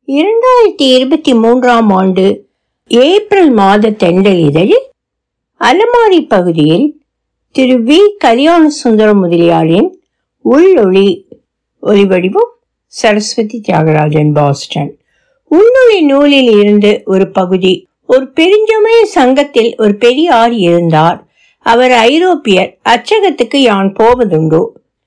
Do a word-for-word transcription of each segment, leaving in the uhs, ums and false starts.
இரண்டாயிரத்தி இருபத்தி மூன்றாம் ஆண்டு ஏப்ரல் மாத தெண்டல் இதழில் அலமாரி பகுதியில் திரு வி கல்யாண சுந்தரம் முதலியாரின் உள்ளொளி, ஒலிவடிவம் சரஸ்வதி தியாகராஜன், பாஸ்டன். உள்ளொளி நூலில் இருந்து ஒரு பகுதி. ஒரு பெருஞ்சமய சங்கத்தில் ஒரு பெரியார் இருந்தார். அவர் ஐரோப்பியர். அச்சகத்துக்கு யான் போவதுண்டு.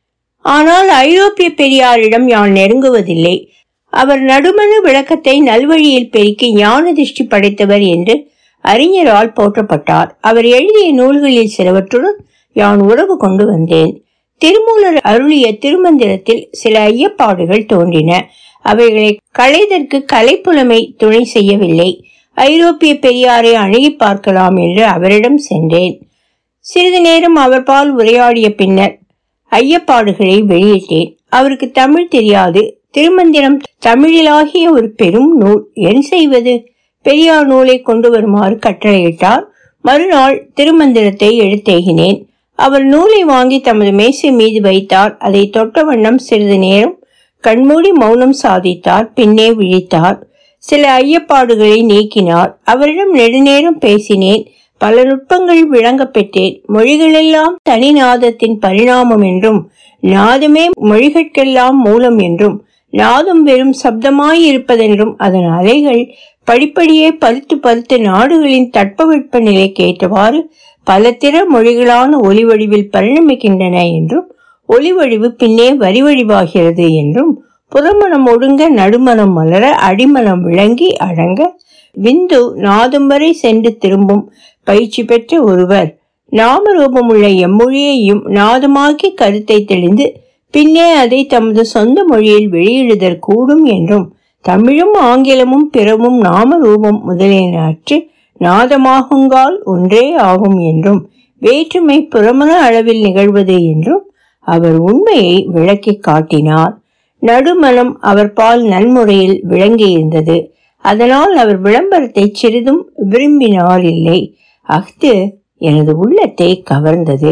ஆனால் ஐரோப்பிய பெரியாரிடம் யான் நெருங்குவதில்லை. அவர் நடுமண விளக்கத்தை நல்வழியில் பெருக்கி ஞான திருஷ்டி படைத்தவர் என்று அறிஞரால் போற்றப்பட்டார். அவர் எழுதிய நூல்களில் சிலவற்றுடன் யான் உறவு கொண்டு வந்தேன். திருமூலர் அருளிய திருமந்திரத்தில் சில ஐயப்பாடுகள் தோன்றின. அவைகளை களைதற்கு கலைப்புலமை துணை செய்யவில்லை. ஐரோப்பிய பெரியாரை அணுகி பார்க்கலாம் என்று அவரிடம் சென்றேன். சிறிது நேரம் அவர் பால் உரையாடிய பின்னர் ஐயப்பாடுகளை வெளியிட்டேன். அவருக்கு தமிழ் தெரியாது. திருமந்திரம் தமிழிலாகிய ஒரு பெரும் நூல், என் செய்வது? பெரியார் நூலை கொண்டு வருமாறு கட்டளையிட்டார். மறுநாள் திருமந்திரத்தை எடுத்தேகினேன். அவர் நூலை வாங்கி தமது மேசை மீது வைத்தார். அதை தொட்ட வண்ணம் சிறிது நேரம் கண்மூடி மௌனம் சாதித்தார். பின்னே விழித்தார். சில ஐயப்பாடுகளை நீக்கினார். அவரிடம் நெடுநேரம் பேசினேன். பல நுட்பங்கள் விளங்க பெற்றேன். மொழிகளெல்லாம் தனி நாதத்தின் பரிணாமம் என்றும், நாதமே மொழிகளுக்கெல்லாம் மூலம் என்றும், நாதம் வெறும் சப்தமாய் இருப்பதென்றும், அதன் அலைகள் படிப்படியே பருத்து பருத்து நாடுகளின் தட்பவெட்ப நிலைக்கு ஏற்றவாறு பல திற மொழிகளான ஒலிவடிவில் பரிணமிக்கின்றன என்றும், ஒலிவடிவு பின்னே வரிவடிவாகிறது என்றும், புறமணம் ஒடுங்க நடுமணம் மலர அடிமணம் விளங்கி அடங்க விந்து நாதம் வரை சென்று திரும்பும் பயிற்சி பெற்ற ஒருவர் நாமரூபமுள்ள எம்மொழியையும் நாதமாக்கி கருத்தை தெளிந்து பின்னே அதை தமது சொந்த மொழியில் வெளியிடுதல் கூடும் என்றும், தமிழும் ஆங்கிலமும் பிறவும் நாமரூபம் முதலியன அற்று நாதமாகுங்கால் ஒன்றே ஆகும் என்றும், வேற்றுமை புறமண அளவில் நிகழ்வது என்றும் அவர் உண்மையை விளக்கி காட்டினார். நடுமணம் அவர் பால் நன்முறையில் விளங்கியிருந்தது. அதனால் அவர் விளம்பரத்தை சிறிதும் விரும்பினார் இல்லை. அஃது எனது உள்ளத்தை கவர்ந்தது.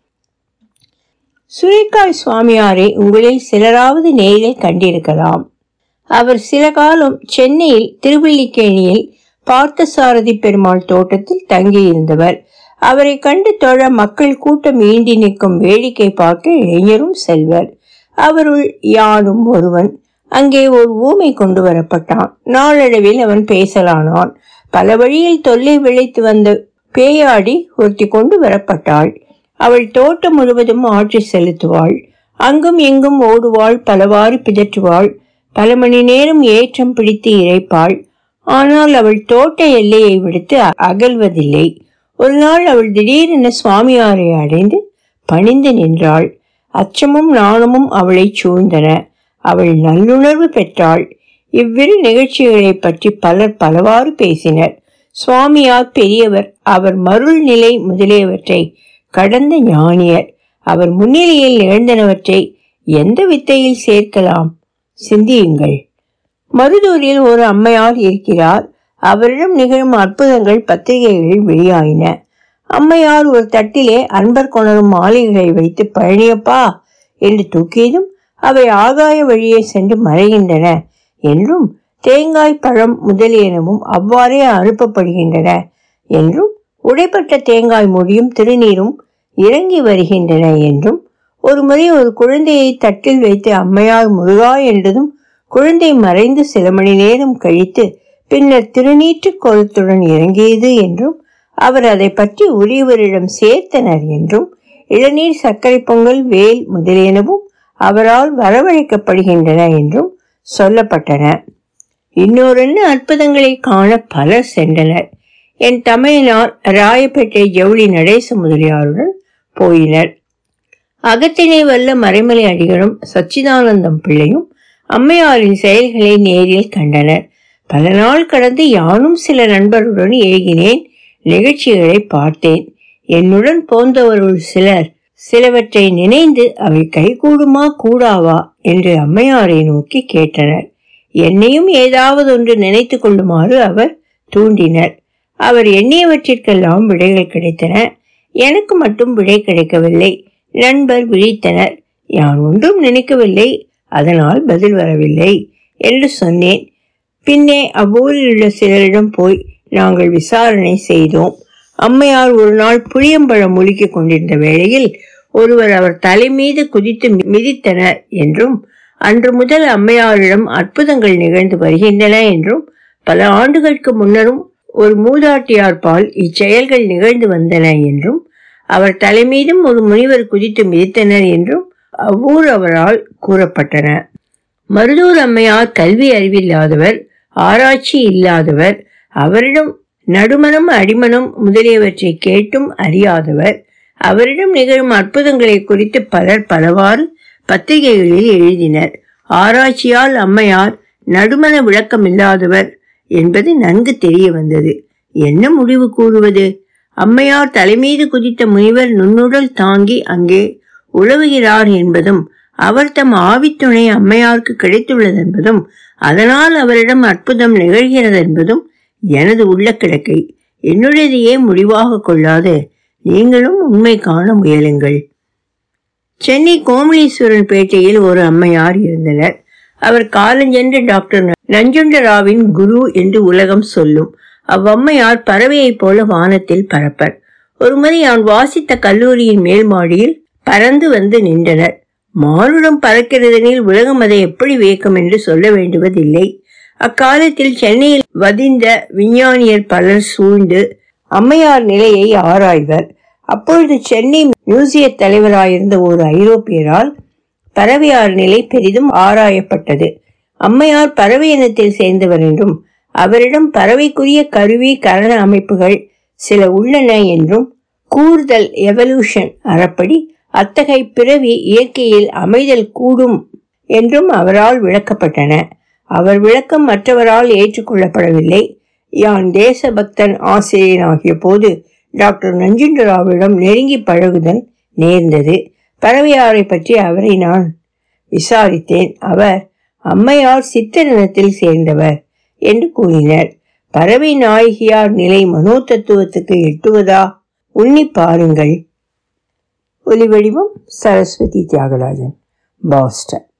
சுரைக்காய் சுவாமியாரை உங்களில் சிலராவது நேரில் கண்டிருக்கலாம். அவர் சில காலம் சென்னையில் திருவல்லிக்கேணியில் பார்த்தசாரதி பெருமாள் தோட்டத்தில் தங்கியிருந்தவர். அவரை கண்டு தொழ மக்கள் கூட்டம் ஈண்டி நிற்கும் வேடிக்கை பார்க்க இளைஞரும் செல்வர். அவருள் யானும் ஒருவன். அங்கே ஒரு ஊமை கொண்டு வரப்பட்டான். நாளடைவில் அவன் பேசலானான். பல வழியில் தொல்லை விளைத்து வந்த பேயாடி ஒருத்தி கொண்டு வரப்பட்டாள். அவள் தோட்டம் முழுவதும் ஆட்சி செலுத்துவாள். அங்கும் இங்கும் ஓடுவாள். பலவாறு பிதற்றுவாள். பல மணி நேரம் ஏற்றம் பிடித்து இறைப்பாள். ஆனால் அவள் தோட்ட எல்லையை விடுத்து அகல்வதில்லை. ஒரு நாள் அவள் திடீரென சுவாமியாரை அடைந்து பணிந்து நின்றாள். அச்சமும் நாணமும் அவளை சூழ்ந்தன. அவள் நல்லுணர்வு பெற்றாள். இவ்விரு நிகழ்ச்சிகளை பற்றி பலர் பலவாறு பேசினர். சுவாமியார் பெரியவர். அவர் மருள் நிலை முதலியவற்றை கடந்த ஞானியர். அவர் முன்னிலையில் நிகழ்ந்தனவற்றை எந்த வித்தையில் சேர்க்கலாம்? சிந்தியுங்கள். மருதூரில் ஒரு அம்மையார் இருக்கிறார். அவரிடம் நிகழும் அற்புதங்கள் பத்திரிகைகளில் வெளியாயின. அம்மையார் ஒரு தட்டிலே அன்பர் கொணரும் மாலைகளை வைத்து பழனியப்பா என்று தூக்கியதும் அவை ஆகாய வழியே சென்று மறைகின்றன என்றும், தேங்காய் பழம் முதலியனவும் அவ்வாறே அனுப்பப்படுகின்றன என்றும், உடைப்பட்ட தேங்காய் மூடியும் திருநீரும் இறங்கி வருகின்றன என்றும், ஒரு முறை ஒரு குழந்தையை தட்டில் வைத்து அம்மையார் முருகா என்றதும் குழந்தை மறைந்து சில மணி நேரம் கழித்து பின்னர் திருநீற்று கோலத்துடன் இறங்கியது என்றும், அவர் அதை பற்றி உரியவரிடம் சேர்த்தனர் என்றும், இளநீர் சர்க்கரை பொங்கல் வேல் முதலியனவும் அவரால் வரவழைக்கப்படுகின்றன என்றும் சொல்லப்பட்டன. இன்னொரு அற்புதங்களை காண பலர் சென்றனர். என் தமையனார் ராயப்பேட்டை ஜவுளி நடேச முதலியாருடன் போயினர். அகத்தினை வல்ல மறைமலை அடிகளும் சச்சிதானந்தம் பிள்ளையும் அம்மையாரின் செயல்களை நேரில் கண்டனர். பல நாள் கடந்து யானும் சில நண்பருடன் ஏகினேன். நிகழ்ச்சிகளை பார்த்தேன். என்னுடன் போந்தவருள் சிலர் சிலவற்றை நினைந்து அவை கைகூடுமா கூடாவா என்று அம்மையாரை நோக்கி கேட்டனர். என்னையும் ஏதாவது ஒன்று நினைத்து கொள்ளுமாறு அவர் தூண்டினர். அவர் எண்ணியவற்றிற்கெல்லாம் விடைகள் கிடைத்தன. எனக்கு மட்டும் விடை கிடைக்கவில்லை. நண்பர் விழித்தனர். யான் ஒன்றும் நினைக்கவில்லை, அதனால் பதில் வரவில்லை என்று சொன்னேன். பின்னே அவ்வூரில் உள்ள சிலரிடம் போய் நாங்கள் விசாரணை செய்தோம். அம்மையார் ஒரு நாள் புளியம்பழம் முழுக்கிக் கொண்டிருந்த வேளையில் ஒருவர் அவர் தலை மீது குதித்து மிதித்தனர் என்றும், அன்று முதல் அம்மையாரிடம் அற்புதங்கள் நிகழ்ந்து வருகின்றன என்றும், பல ஆண்டுகளுக்கு முன்னரும் ஒரு மூதாட்டியார் பால் இச்செயல்கள் நிகழ்ந்து வந்தன என்றும், அவர் தலைமீதும் ஒரு முனிவர் குதித்து மிதித்தனர் என்றும் அவ்வூர் அவரால் கூறப்பட்டன. மருதூர் அம்மையார் கல்வி அறிவில்லாதவர், ஆராய்ச்சி இல்லாதவர், அவரிடம் நடுமணம் அடிமணம் முதலியவற்றை கேட்டும் அறியாதவர். அவரிடம் நிகழும் அற்புதங்களை குறித்து பலர் பலவாறு பத்திரிகைகளில் எழுதினர். ஆராய்ச்சியால் அம்மையார் நடுமண விளக்கம் இல்லாதவர் என்பது நன்கு தெரிய வந்தது. என்ன முடிவு கூறுவது? அம்மையார் தலைமீது குதித்த முனிவர் நுண்ணுடல் தாங்கி அங்கே உழவுகிறார் என்பதும், அவர் தம் ஆவித்துணை அம்மையாருக்கு கிடைத்துள்ளது என்பதும், அதனால் அவரிடம் அற்புதம் நிகழ்கிறது என்பதும் எனது உள்ள கிடக்கை. என்னுடையதையே முடிவாக கொள்ளாது நீங்களும் உண்மை காண முயலுங்கள். சென்னை கோமலீஸ்வரன் பேட்டையில் ஒரு அம்மையார் இருந்தனர். அவர் காலஞ்சென்ற டாக்டர் நஞ்சுண்டராவின் குரு என்று உலகம் சொல்லும். அவ்வம்மையார் பறவையை போல வானத்தில் பறப்பர். ஒருமுறை நான் வாசித்த கல்லூரியின் மேல் மாடியில் பறந்து வந்து நின்றனர். மானுடம் பறக்கிறதெனில் உலகம் அதை எப்படி வியக்கும் என்று சொல்ல வேண்டுவதில்லை. அக்காலத்தில் சென்னையில் வதிந்த விஞ்ஞானியர் பலர் சூழ்ந்து அம்மையார் நிலையை ஆராய்வர். அப்பொழுது சென்னை மியூசிய தலைவராயிருந்த ஒரு ஐரோப்பியரால் பறவையார் நிலை பெரிதும் ஆராயப்பட்டது. அம்மையார் பறவை இனத்தில் சேர்ந்தவர் என்றும், அவரிடம் பறவைக்குரிய கருவி கரண அமைப்புகள் சில உள்ளன என்றும், கூறுதல் எவல்யூஷன் அறப்படி அத்தகைய பிறவி இயற்கையில் அமைதல் கூடும் என்றும் அவரால் விளக்கப்பட்டன. அவர் விளக்கம் மற்றவரால் ஏற்றுக்கொள்ளப்படவில்லை. யான் தேசபக்தன் ஆசிரியன் ஆகிய போது டாக்டர் நஞ்சுண்டராவிடம் நெருங்கி பழகுதல் நேர்ந்தது. பறவையாரை பற்றி அவரை நான் விசாரித்தேன். அவர் அம்மையார் சித்தரினத்தில் சேர்ந்தவர் என்று கூறினர். பறவை நாயகியார் நிலை மனோ தத்துவத்துக்கு எட்டுவதா? உன்னி பாருங்கள். ஒலிவடிவம் சரஸ்வதி தியாகராஜன், பாஸ்டன்.